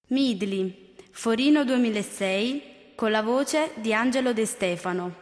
Midli, Forino 2006, con la voce di Angelo De Stefano.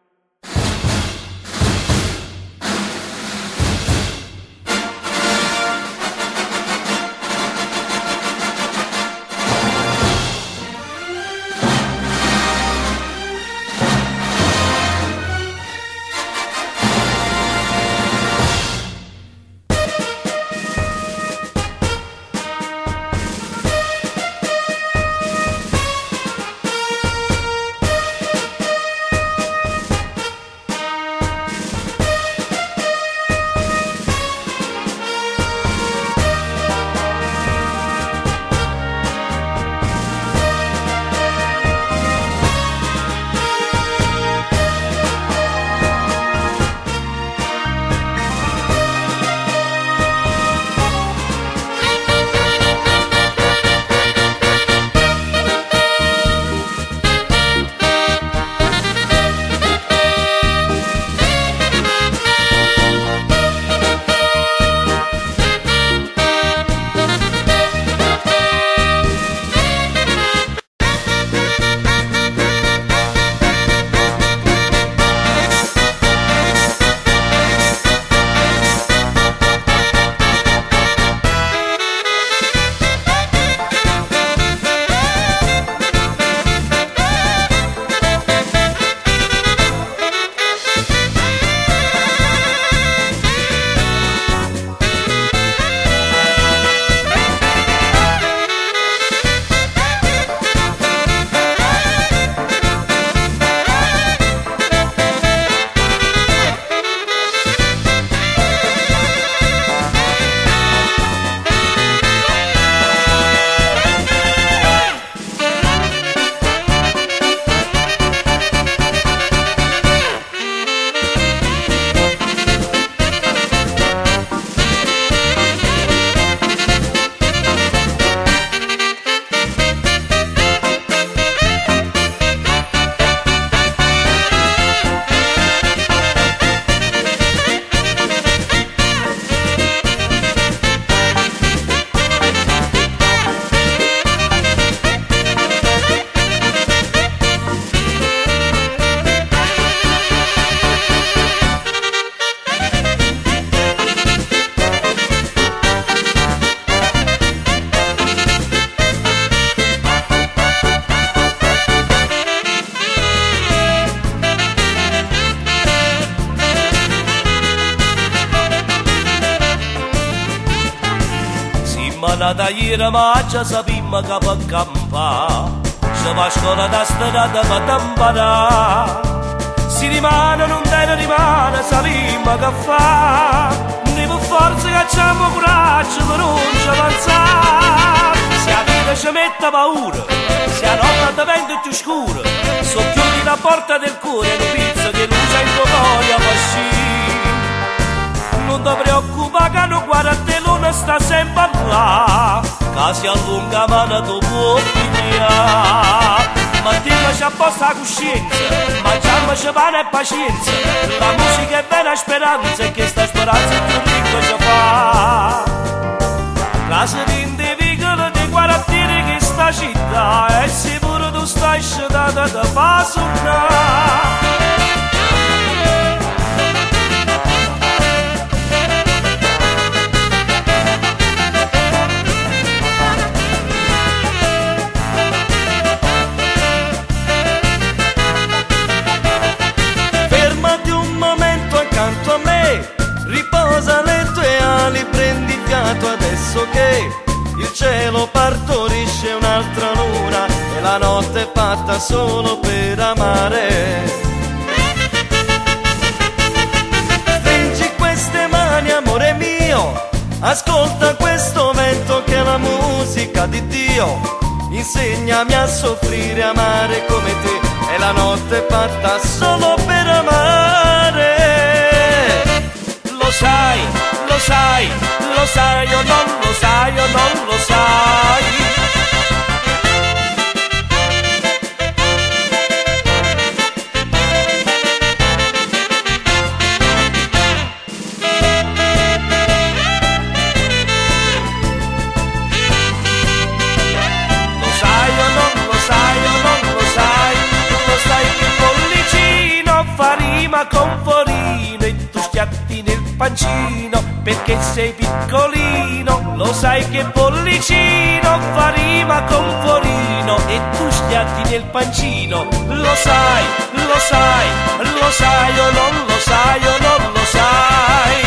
Da ieri ma già sappiamo che per campare se va a scuola da strada ma t'imparà si rimane non te ne rimane sappiamo che fa ne per forza che facciamo coraggio per non ci avanzare se la vita ci mette paura se la notte diventa più scura socchiudi la porta del cuore e lo pizza che luce in memoria fascina non ti preoccupare che non guarda te non sta sempre là che si allunga mano tu puoi pigliare ma diamoci apposta la coscienza mangiamoci pane e pazienza la musica è vera speranza e che sta speranza più ricca ci fa classe di individui di quartiere che sta città e sicuro tu stai scettata da fa suonare riposa le tue ali, prendi fiato adesso che il cielo partorisce un'altra luna e la notte è fatta solo per amare. Stringi queste mani, amore mio, ascolta questo vento che è la musica di Dio. Insegnami a soffrire, amare come te, e la notte è fatta solo per amare. Lo sai, lo sai, lo sai o non lo sai o non lo sai. pancino, perché sei piccolino, lo sai che bollicino fa rima con forino, e tu schiatti nel pancino, lo sai, lo sai, lo sai o non lo sai o non lo sai.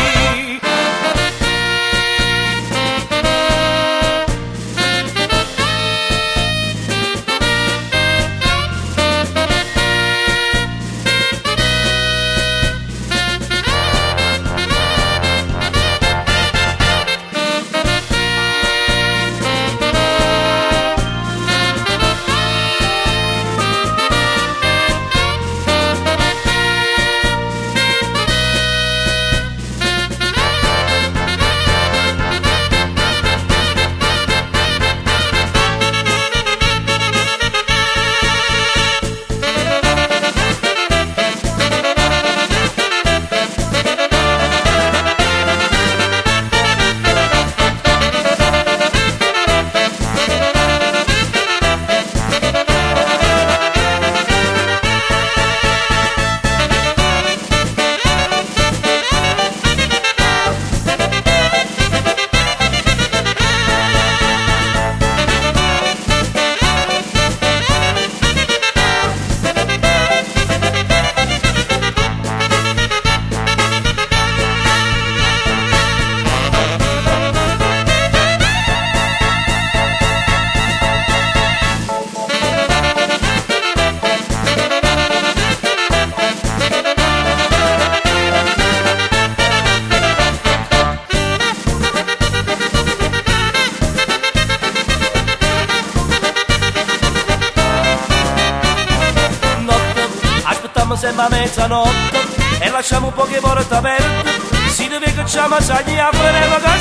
Sembra mezzanotte e lasciamo poche porte aperte, si deve che ci ammassagli a freno, che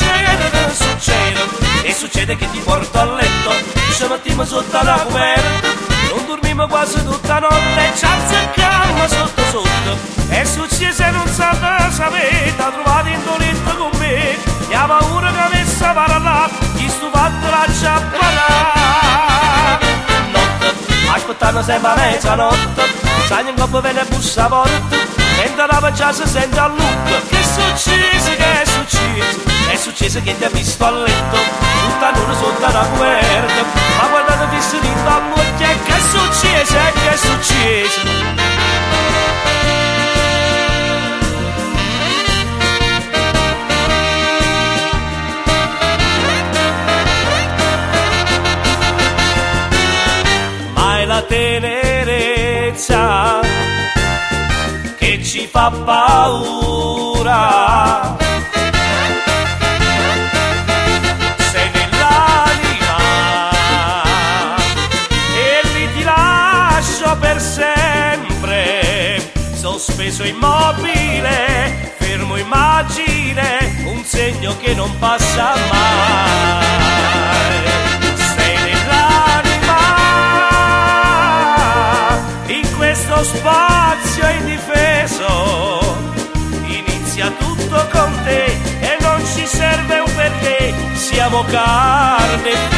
succede, e succede che ti porto a letto, ci mettiamo sotto la coperta, non dormiamo quasi tutta notte, ci azzecchiamo sotto, è successo e non sapete, trovate in letto con me, e ha paura che avesse parlato, chi sto fatto lascia parlare, notte, aspettando sempre mezzanotte, sai in coppa viene bussa porta, entra la pancia si sente a lutto, che è successo, che è successo? È successo che ti ha visto a letto, tutta nuda sotto la coperta, ma guardate fisso di all'occhio, che è successo, che è successo? Ma è la tenerezza che ci fa paura, sei nell'anima e lì ti lascio per sempre, sospeso immobile, fermo immagine, un segno che non passa mai, sei nell'anima, in questo spazio indifeso, inizia tutto con te e non ci serve un perché, siamo carne